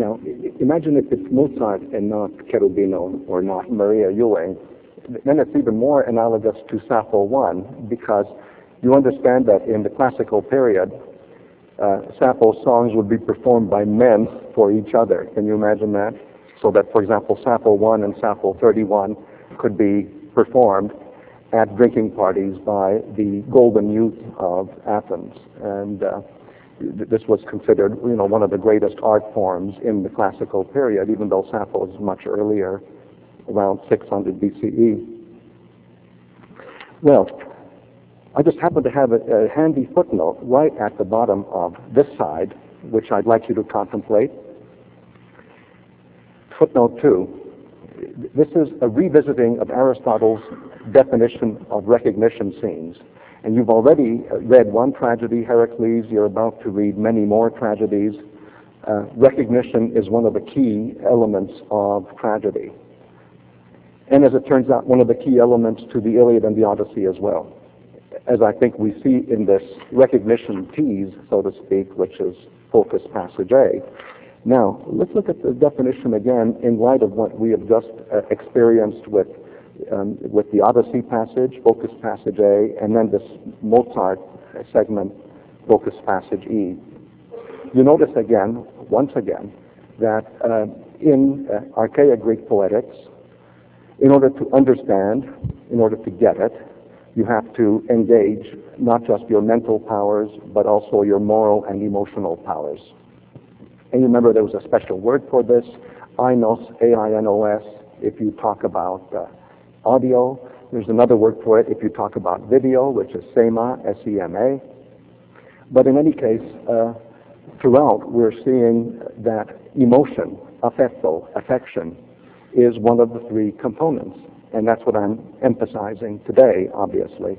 Now, imagine if it's Mozart and not Cherubino or not Maria Ewing. Then it's even more analogous to Sappho I, because you understand that in the classical period, Sappho's songs would be performed by men for each other. Can you imagine that? So that, for example, Sappho I and Sappho 31 could be performed at drinking parties by the golden youth of Athens. And this was considered, one of the greatest art forms in the classical period, even though Sappho is much earlier, around 600 BCE. Well, I just happen to have a handy footnote right at the bottom of this side, which I'd like you to contemplate. Footnote 2. This is a revisiting of Aristotle's definition of recognition scenes. And you've already read one tragedy, Heracles. You're about to read many more tragedies. Recognition is one of the key elements of tragedy. And as it turns out, one of the key elements to the Iliad and the Odyssey as well. As I think we see in this recognition tease, so to speak, which is focus passage A. Now, let's look at the definition again in light of what we have just experienced with the Odyssey passage, focus passage A, and then this Mozart segment, focus passage E. You notice again, once again, that in archaic Greek poetics, in order to understand, in order to get it, you have to engage not just your mental powers, but also your moral and emotional powers. And you remember there was a special word for this, ainos, A-I-N-O-S, if you talk about audio. There's another word for it if you talk about video, which is sema, S-E-M-A. But in any case, throughout, we're seeing that emotion, affetto, affection, is one of the three components. And that's what I'm emphasizing today, obviously.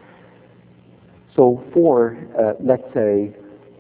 So for, let's say,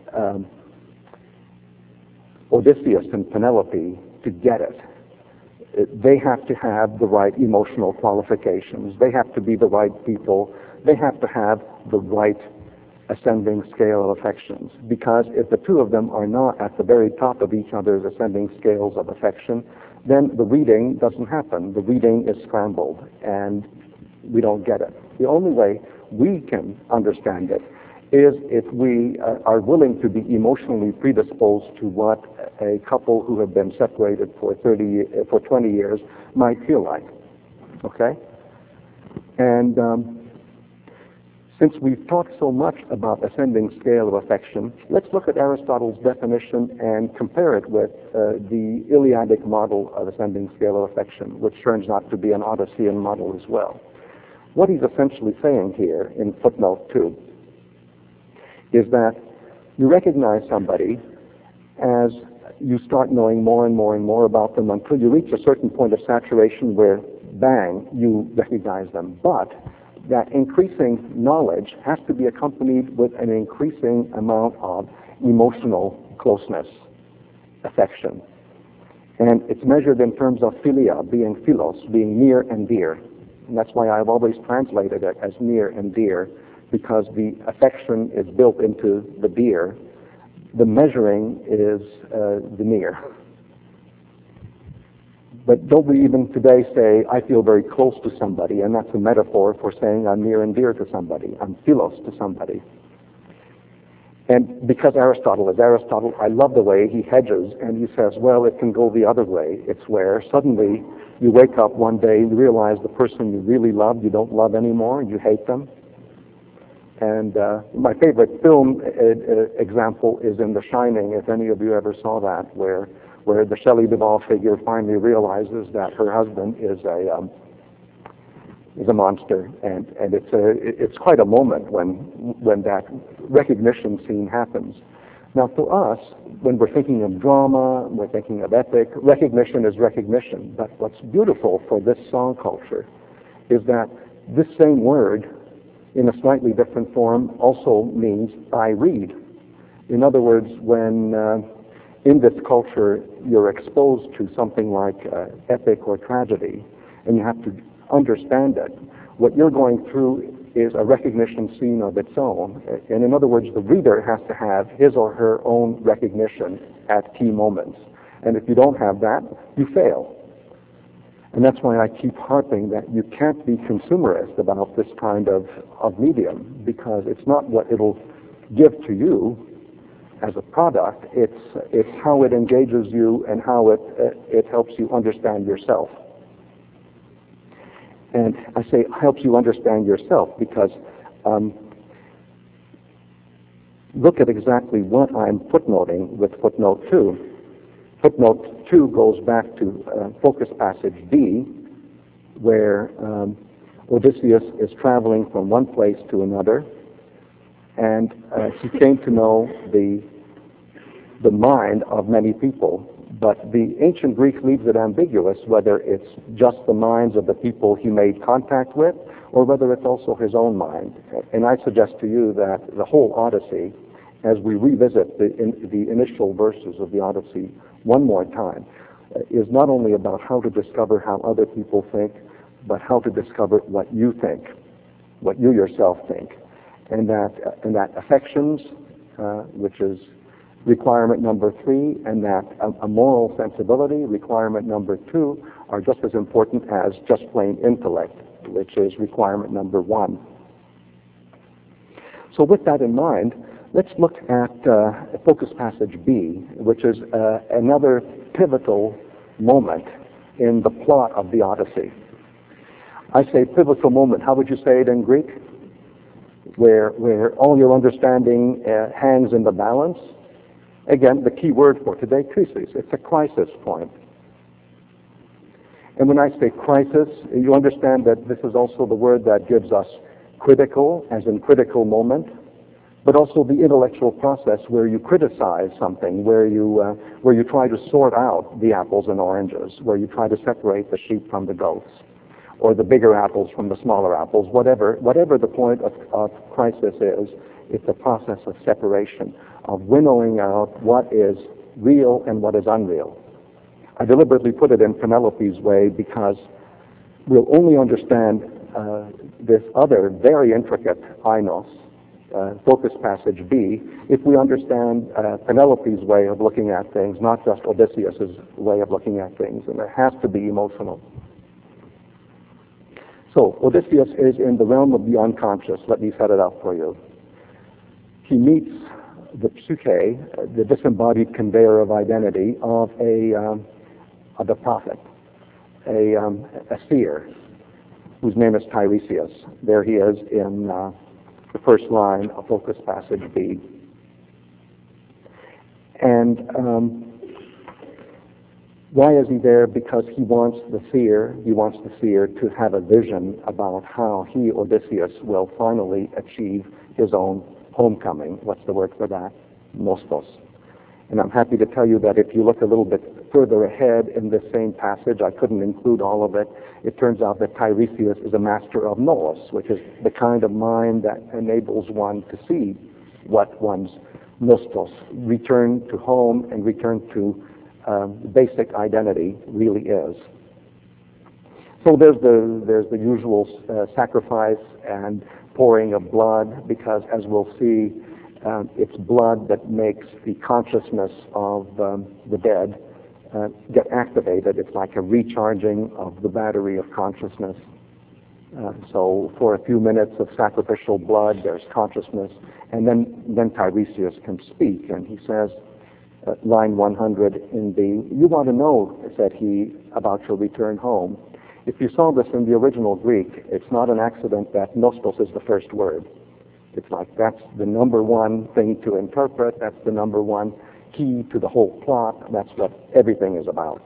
Odysseus and Penelope to get it, they have to have the right emotional qualifications. They have to be the right people. They have to have the right ascending scale of affections. Because if the two of them are not at the very top of each other's ascending scales of affection, then the reading doesn't happen. The reading is scrambled, and we don't get it. The only way we can understand it is if we are willing to be emotionally predisposed to what a couple who have been separated for 20 years might feel like. Okay? And since we've talked so much about ascending scale of affection, let's look at Aristotle's definition and compare it with the Iliadic model of ascending scale of affection, which turns out to be an Odyssean model as well. What he's essentially saying here in footnote 2 is that you recognize somebody as you start knowing more and more and more about them until you reach a certain point of saturation where, bang, you recognize them. But that increasing knowledge has to be accompanied with an increasing amount of emotional closeness, affection. And it's measured in terms of philia, being philos, being near and dear. And that's why I've always translated it as near and dear, because the affection is built into the dear. The measuring is the near. But don't we even today say, I feel very close to somebody, and that's a metaphor for saying I'm near and dear to somebody. I'm philos to somebody. And because Aristotle is Aristotle, I love the way he hedges, and he says, well, it can go the other way. It's where suddenly you wake up one day and realize the person you really loved, you don't love anymore, you hate them. And my favorite film example is in The Shining, if any of you ever saw that, where the Shelley Duvall figure finally realizes that her husband is a monster, and it's quite a moment when that recognition scene happens. Now, for us, when we're thinking of drama, we're thinking of epic, recognition is recognition. But what's beautiful for this song culture is that this same word, in a slightly different form, also means I read. In other words, when in this culture you're exposed to something like epic or tragedy, and you have to understand it, what you're going through is a recognition scene of its own. And in other words, the reader has to have his or her own recognition at key moments. And if you don't have that, you fail. And that's why I keep harping that you can't be consumerist about this kind of medium, because it's not what it'll give to you as a product, it's how it engages you and how it helps you understand yourself. And I say helps you understand yourself because look at exactly what I'm footnoting with footnote 2. Footnote 2 goes back to focus passage B, where Odysseus is traveling from one place to another, and he came to know the mind of many people. But the ancient Greek leaves it ambiguous whether it's just the minds of the people he made contact with, or whether it's also his own mind. And I suggest to you that the whole Odyssey, as we revisit the initial verses of the Odyssey one more time, is not only about how to discover how other people think, but how to discover what you think, what you yourself think. And that affections, which is requirement number 3, and that a moral sensibility, requirement number 2, are just as important as just plain intellect, which is requirement number 1. So with that in mind, let's look at focus passage B, which is another pivotal moment in the plot of the Odyssey. I say pivotal moment. How would you say it in Greek? Where all your understanding hangs in the balance. Again, the key word for today, krisis. It's a crisis point. And when I say crisis, you understand that this is also the word that gives us critical, as in critical moment, but also the intellectual process where you criticize something, where you try to sort out the apples and oranges, where you try to separate the sheep from the goats, or the bigger apples from the smaller apples, whatever the point of crisis is, it's a process of separation, of winnowing out what is real and what is unreal. I deliberately put it in Penelope's way because we'll only understand this other very intricate ainos, focus passage B, if we understand Penelope's way of looking at things, not just Odysseus' way of looking at things, and it has to be emotional. So Odysseus is in the realm of the unconscious. Let me set it up for you. He meets the psyche, the disembodied conveyor of identity of the prophet, a seer, whose name is Tiresias. There he is in the first line of focus passage B. And why is he there? Because he wants the seer to have a vision about how he, Odysseus, will finally achieve his own homecoming. What's the word for that? Nostos. And I'm happy to tell you that if you look a little bit further ahead in this same passage, I couldn't include all of it, it turns out that Tiresias is a master of nous, which is the kind of mind that enables one to see what one's nostos, return to home and return to basic identity really is. So there's the usual sacrifice and pouring of blood, because as we'll see, it's blood that makes the consciousness of the dead get activated. It's like a recharging of the battery of consciousness. So for a few minutes of sacrificial blood, there's consciousness, and then Tiresias can speak, and he says, line 100 in B, "You want to know," said he, "about your return home." If you saw this in the original Greek, it's not an accident that nostos is the first word. It's like that's the number one thing to interpret, that's the number one key to the whole plot, that's what everything is about.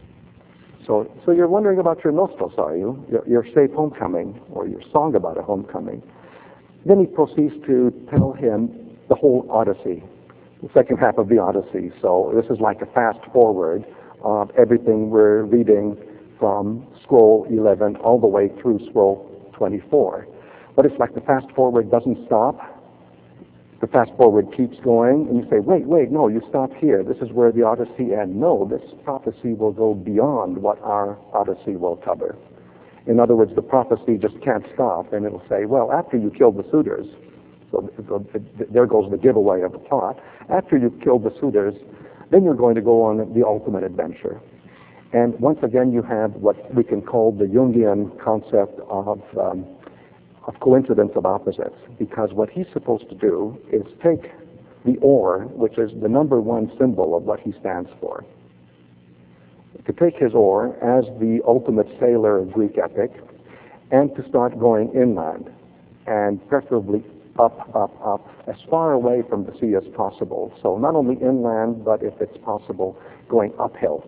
So you're wondering about your nostos, are you? Your safe homecoming, or your song about a homecoming. Then he proceeds to tell him the whole Odyssey, the second half of the Odyssey. So this is like a fast forward of everything we're reading from scroll 11 all the way through scroll 24. But it's like the fast forward doesn't stop. The fast forward keeps going, and you say, wait, no, you stop here. This is where the Odyssey ends. No, this prophecy will go beyond what our Odyssey will cover. In other words, the prophecy just can't stop, and it'll say, well, after you killed the suitors, so there goes the giveaway of the plot. After you've killed the suitors, then you're going to go on the ultimate adventure. And once again, you have what we can call the Jungian concept of coincidence of opposites, because what he's supposed to do is take the or, which is the number one symbol of what he stands for, to take his or as the ultimate sailor of Greek epic, and to start going inland, and preferably up, as far away from the sea as possible. So not only inland, but if it's possible, going uphill.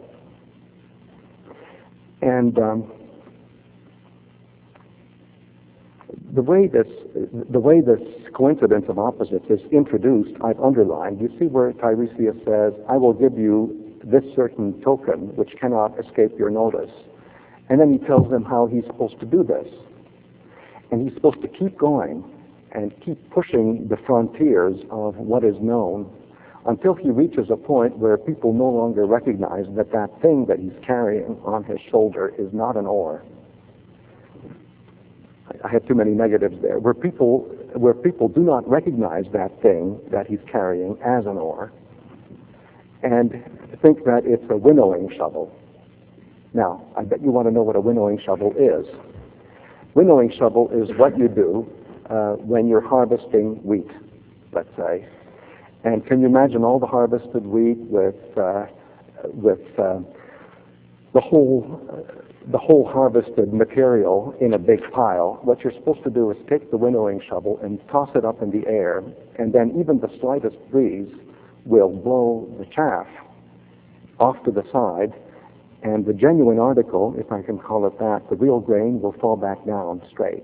And the way this coincidence of opposites is introduced, I've underlined. You see where Tiresias says, I will give you this certain token which cannot escape your notice. And then he tells them how he's supposed to do this. And he's supposed to keep going and keep pushing the frontiers of what is known until he reaches a point where people no longer recognize that that thing that he's carrying on his shoulder is not an oar. I had too many negatives there. Where people do not recognize that thing that he's carrying as an oar and think that it's a winnowing shovel. Now, I bet you want to know what a winnowing shovel is. Winnowing shovel is what you do when you're harvesting wheat, let's say. And can you imagine all the harvested wheat with the whole harvested material in a big pile? What you're supposed to do is take the winnowing shovel and toss it up in the air, and then even the slightest breeze will blow the chaff off to the side, and the genuine article, if I can call it that, the real grain, will fall back down straight.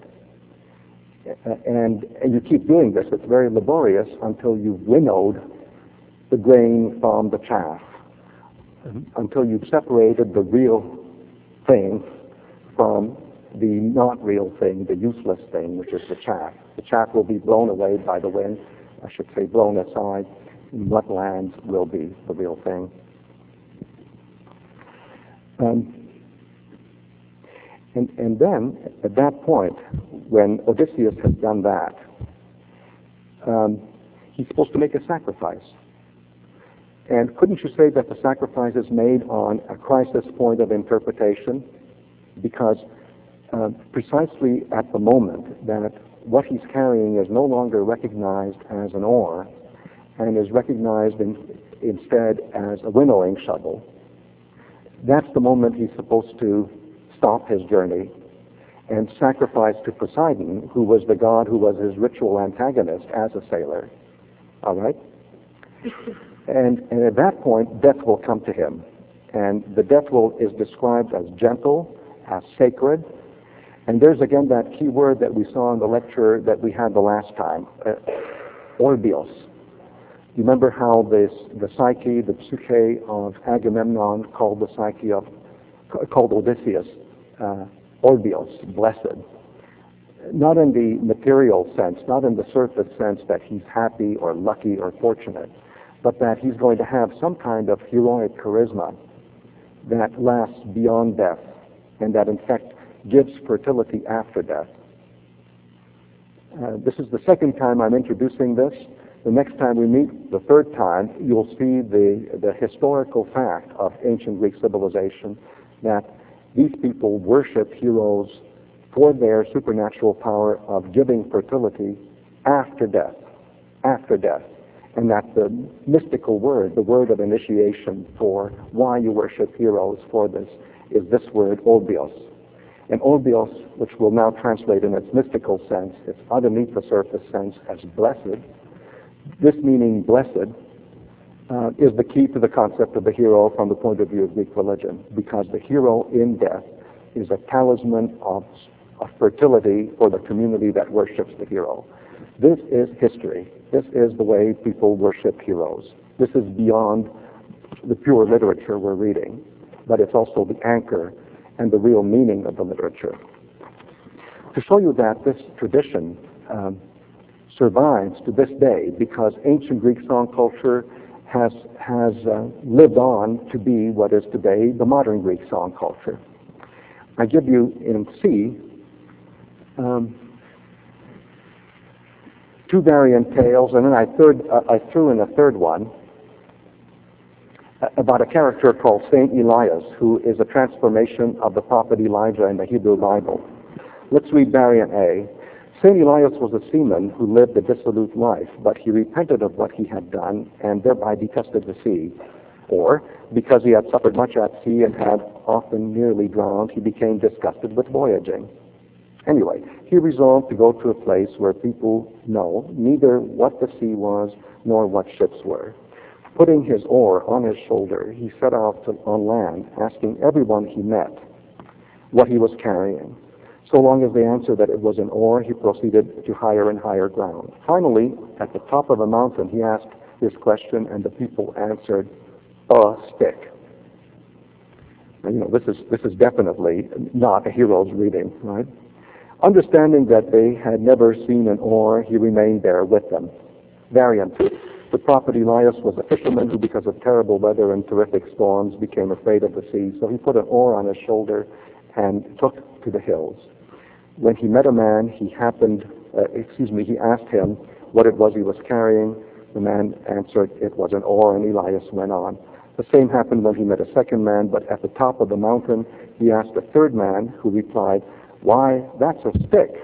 And you keep doing this. It's very laborious until you've winnowed the grain from the chaff, until you've separated the real thing from the not real thing, the useless thing, which is the chaff. The chaff will be blown away by the wind, I should say blown aside, and what lands will be the real thing. And then, at that point, when Odysseus has done that, he's supposed to make a sacrifice. And couldn't you say that the sacrifice is made on a crisis point of interpretation? Because precisely at the moment that what he's carrying is no longer recognized as an oar and is recognized instead as a winnowing shovel, that's the moment he's supposed to stop his journey and sacrifice to Poseidon, who was the god who was his ritual antagonist as a sailor. All right? And at that point, death will come to him. And the death is described as gentle, as sacred. And there's again that key word that we saw in the lecture that we had the last time, orbios. You remember how the psyche, the psyche of Agamemnon called Odysseus orbios, blessed. Not in the material sense, not in the surface sense that he's happy or lucky or fortunate, but that he's going to have some kind of heroic charisma that lasts beyond death and that in fact gives fertility after death. This is the second time I'm introducing this. The next time we meet, the third time, you'll see the historical fact of ancient Greek civilization that these people worship heroes for their supernatural power of giving fertility after death, and that the mystical word, the word of initiation for why you worship heroes for this, is this word orbios. And orbios, which we'll now translate in its mystical sense, its underneath the surface sense as blessed. This meaning blessed is the key to the concept of the hero from the point of view of Greek religion, because the hero in death is a talisman of fertility for the community that worships the hero. This is history. This is the way people worship heroes. This is beyond the pure literature we're reading, but it's also the anchor and the real meaning of the literature. To show you that this tradition survives to this day, because ancient Greek song culture has lived on to be what is today the modern Greek song culture. I give you in C two variant tales, and then I threw in a third one. about a character called Saint Elias, who is a transformation of the prophet Elijah in the Hebrew Bible. Let's read variant A. Saint Elias was a seaman who lived a dissolute life, but he repented of what he had done and thereby detested the sea. Or, because he had suffered much at sea and had often nearly drowned, he became disgusted with voyaging. Anyway, he resolved to go to a place where people know neither what the sea was nor what ships were. Putting his oar on his shoulder, he set out on land, asking everyone he met what he was carrying. So long as they answered that it was an oar, he proceeded to higher and higher ground. Finally, at the top of a mountain, he asked this question, and the people answered, "A stick." And, this is definitely not a hero's reading, right? Understanding that they had never seen an oar, he remained there with them. Variant. The prophet Elias was a fisherman who, because of terrible weather and terrific storms, became afraid of the sea. So he put an oar on his shoulder and took to the hills. When he met a man, he asked him what it was he was carrying. The man answered it was an oar, and Elias went on. The same happened when he met a second man, but at the top of the mountain, he asked a third man, who replied, "Why, that's a stick."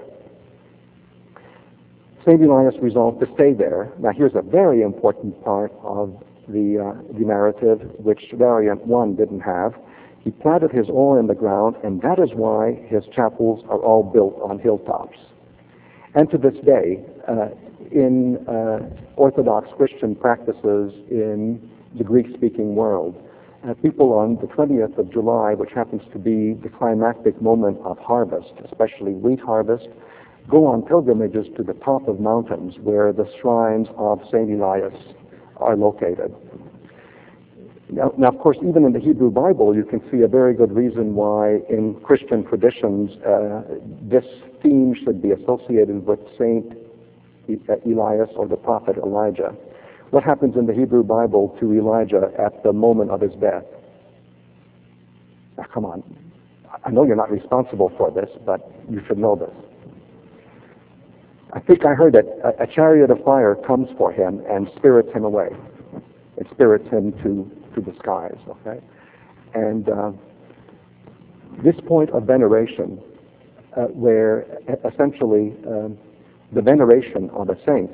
St. Elias resolved to stay there. Now here's a very important part of the narrative, which variant 1 didn't have. He planted his oar in the ground, and that is why his chapels are all built on hilltops. And to this day, in Orthodox Christian practices in the Greek-speaking world, people on the 20th of July, which happens to be the climactic moment of harvest, especially wheat harvest, go on pilgrimages to the top of mountains where the shrines of St. Elias are located. Now, of course, even in the Hebrew Bible, you can see a very good reason why in Christian traditions this theme should be associated with St. Elias or the prophet Elijah. What happens in the Hebrew Bible to Elijah at the moment of his death? Now, come on. I know you're not responsible for this, but you should know this. I think I heard that a chariot of fire comes for him and spirits him away. It spirits him to the skies, okay? And this point of veneration, where essentially the veneration of a saint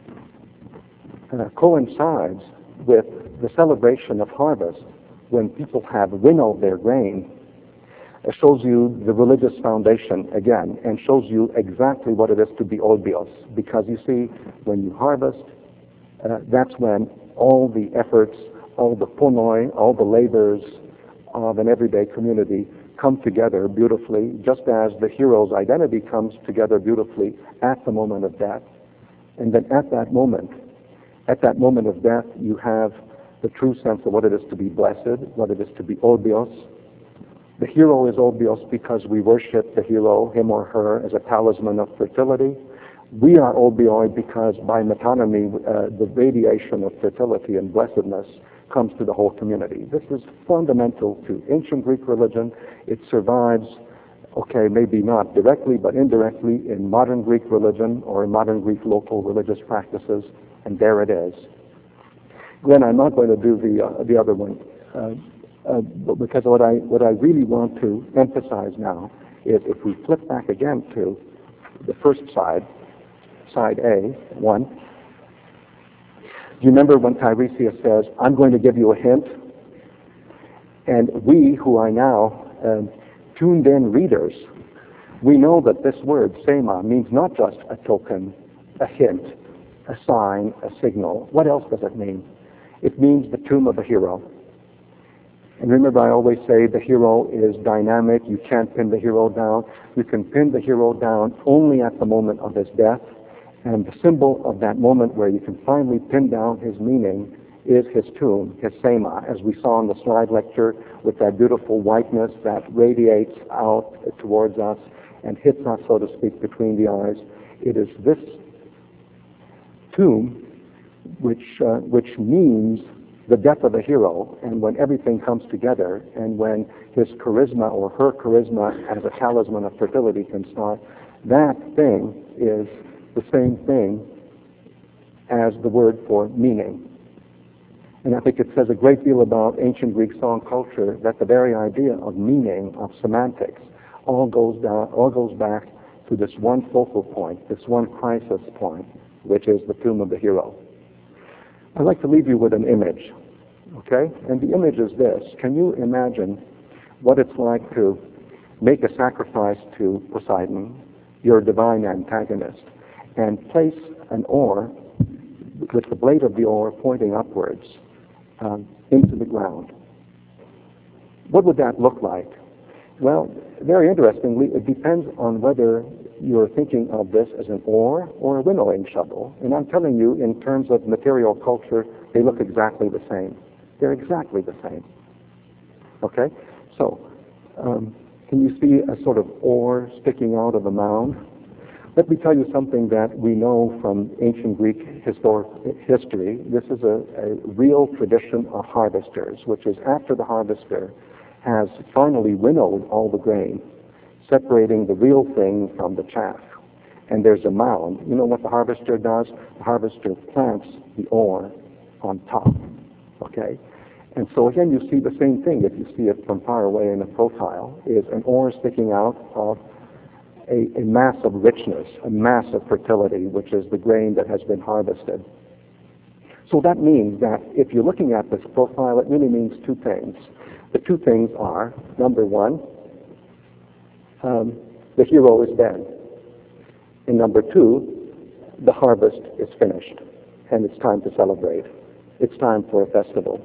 coincides with the celebration of harvest when people have winnowed their grain, shows you the religious foundation again, and shows you exactly what it is to be olbios. Because you see, when you harvest, that's when all the efforts, all the ponoi, all the labors of an everyday community come together beautifully, just as the hero's identity comes together beautifully at the moment of death. And then at that moment of death, you have the true sense of what it is to be blessed, what it is to be olbios. The hero is olbios because we worship the hero, him or her, as a talisman of fertility. We are olbioi because by metonymy, the radiation of fertility and blessedness comes to the whole community. This is fundamental to ancient Greek religion. It survives, okay, maybe not directly, but indirectly in modern Greek religion or in modern Greek local religious practices, and there it is. Glenn, I'm not going to do the other one, because what I really want to emphasize now is if we flip back again to the first side A, 1. Do you remember when Tiresias says, "I'm going to give you a hint"? And we, who are now tuned-in readers, we know that this word, sema, means not just a token, a hint, a sign, a signal. What else does it mean? It means the tomb of the hero. And remember, I always say the hero is dynamic. You can't pin the hero down. You can pin the hero down only at the moment of his death. And the symbol of that moment where you can finally pin down his meaning is his tomb, his sema, as we saw in the slide lecture, with that beautiful whiteness that radiates out towards us and hits us, so to speak, between the eyes. It is this tomb which means the death of the hero, and when everything comes together, and when his charisma or her charisma as a talisman of fertility can start, that thing is the same thing as the word for meaning. And I think it says a great deal about ancient Greek song culture that the very idea of meaning, of semantics, all goes back to this one focal point, this one crisis point, which is the tomb of the hero. I'd like to leave you with an image, okay? And the image is this. Can you imagine what it's like to make a sacrifice to Poseidon, your divine antagonist, and place an oar with the blade of the oar pointing upwards into the ground? What would that look like? Well, very interestingly, it depends on whether you're thinking of this as an oar or a winnowing shovel. And I'm telling you, in terms of material culture, they look exactly the same. They're exactly the same. Okay? So, can you see a sort of oar sticking out of a mound? Let me tell you something that we know from ancient Greek history. This is a real tradition of harvesters, which is after the harvester has finally winnowed all the grain, separating the real thing from the chaff. And there's a mound. You know what the harvester does? The harvester plants the ore on top. Okay? And so again, you see the same thing if you see it from far away in a profile, is an ore sticking out of a mass of richness, a mass of fertility, which is the grain that has been harvested. So that means that if you're looking at this profile, it really means two things. The two things are, number one, the hero is dead. And number two, the harvest is finished. And it's time to celebrate. It's time for a festival.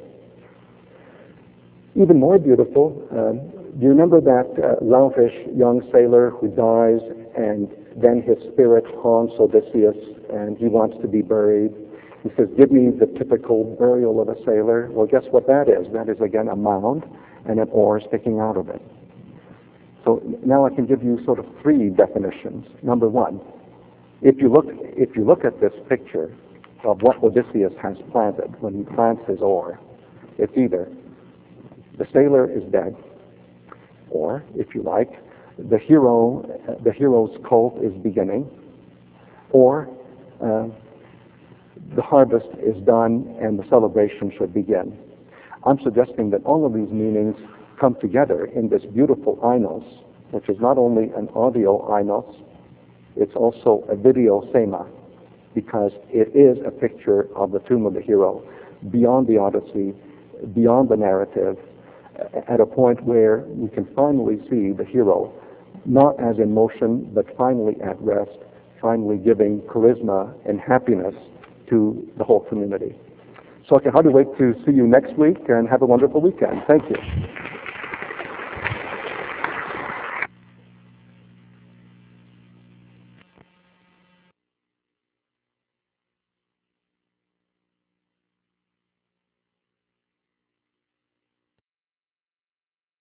Even more beautiful, do you remember that loutish young sailor who dies and then his spirit haunts Odysseus and he wants to be buried? He says, give me the typical burial of a sailor. Well, guess what that is? That is, again, a mound and an oar sticking out of it. So now I can give you sort of three definitions. Number one, if you look at this picture of what Odysseus has planted when he plants his oar, it's either the sailor is dead, or, if you like, the hero's cult is beginning, or the harvest is done and the celebration should begin. I'm suggesting that all of these meanings come together in this beautiful ainos, which is not only an audio ainos, it's also a video sema, because it is a picture of the tomb of the hero, beyond the Odyssey, beyond the narrative, at a point where we can finally see the hero, not as in motion, but finally at rest, finally giving charisma and happiness to the whole community. So I can hardly wait to see you next week, and have a wonderful weekend. Thank you.